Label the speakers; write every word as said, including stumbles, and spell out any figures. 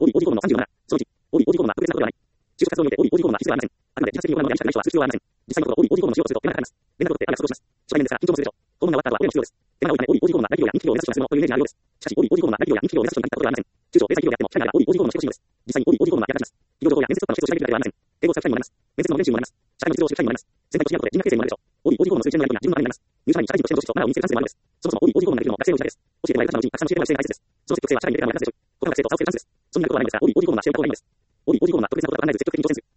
Speaker 1: オーディオーディコードのさんじゅうなな、そのいち、オーディオーディコードは特別なことではない。就職活動においてオーディオーディコードは必須ではありません。あくまで自発的に行うのみであり、社会は必要はありません。実際のところ、オーディオーディコードの使用をすると手間がかかります。連絡を取って、あるいは作動します。初対面ですが、緊張するでしょう。訪問が終わった後はお電話が必要です。手間が多いため、オーディオーディコードな大企業や人気企業を目指す人がそのというイメージがあるようです。しかし、オーディオーディコードな大企業や人気企業を目指す人に限ったことではありません。中小零細企業であっても、社内ならオーディオーディコードの仕事をします。実際にオーディオーディコードが役立ちます。企業情報や面接とかの施術を調べるだけではありません。英語を使う機会にもなります。面接の練習にもなります。社会の実情を知る機会にもなります。先輩と知り合うことで人脈形成にもなるでしょう。オーディオーディコードの数字のやり取りが自分のためになります。入社前に社会人としての組織とマナーを身につけるチャンスでもあるのです。そもそもオーディオーディコードができるのは学生の時代です。教えてもらえる方のうちにたくさん教えてもらう姿勢が大切です。その積極性は社会に出てからも役立つでしょう。この学生と差をつけるチャンスです。そんなことはないのですが、オーディオーディコードの学習を試みです。オーディオーディコードは特別なことはないので積極的に挑戦する。